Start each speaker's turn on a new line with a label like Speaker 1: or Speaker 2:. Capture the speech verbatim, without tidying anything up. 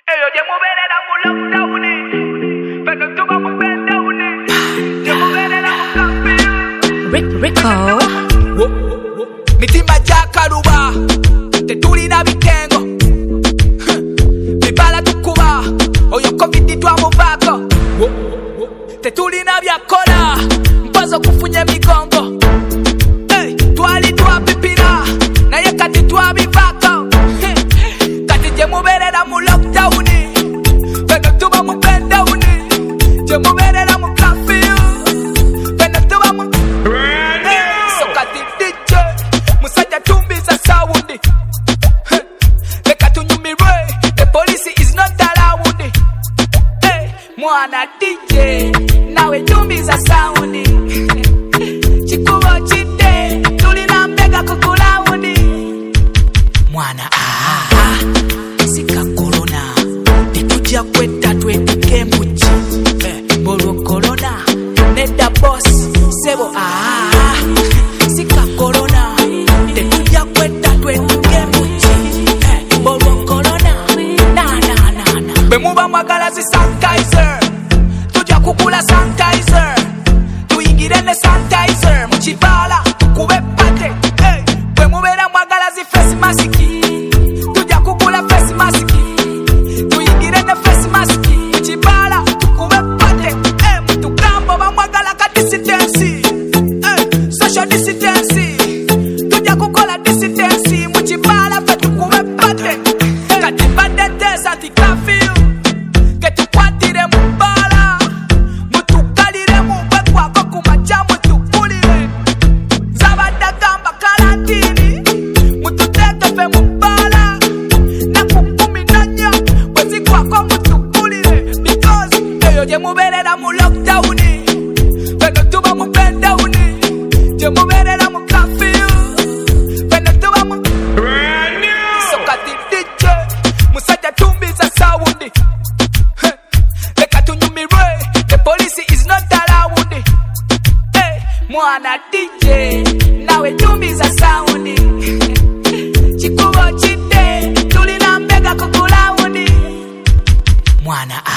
Speaker 1: Eyo je muberera mu lockdown. Pero tú vamos a ver down. Je muberera mu camping.
Speaker 2: Rick Rico.
Speaker 3: Mitima jakaluba. Tetulina bitengo. Bibala tukuba. Oyo covid twamuvako. Tetulina byakola. Mpazo kufunye migongo. Hey, twali twapipira. Naye kati twabivako. Kati je muberera mu lockdown. Feno tuba mu down. Je muberera mu curfew. Feno tuba mu so kati D J musajja tumbiza sound. Leka tunyumirwe. The police is not allowed. Hey, mwana D J nawe tumbiza sound. Chikubo chide tulina mbega kukulaundi. Mwana ah sika corona tetujja kwetta twetike muki eh, bolwo corona nedda boss sebo ah sika corona tetujja kwetta twetike muki eh, bolwo corona na na na na bwe muba mwagala zi sanitizer tujja kukula sanitizer tuyingire ne sanitizer mu kibala tukube pate hey, bwe mubeera mwagala zi face mask tujja kukula face mask tuyingire ne face mask mu kibala tukube pate hey, mutugambo bamwagala ka distance hey, social distance tujja kukola distance mu kibala fe tukube pate kati badde tesa tikafiu ketukwatire mu bbala mutukalire mu bwekwako ku majja mutukulire zabadde gamba karantini mututeeke fe mu bbala naku kumi na nnya bwezikwako mutukulire because eyo gye mubeerera mu lockdown feno tuba mu down gye mubeerera mu curfew feno tuba mu so kati D J musajja tumbiza sound. Hey, leka tunyumirwe. The police is not allowed. Hey, mwana D J nawe tumbiza sound. Chikubo chide tulina mbega kukulaundi. Mwana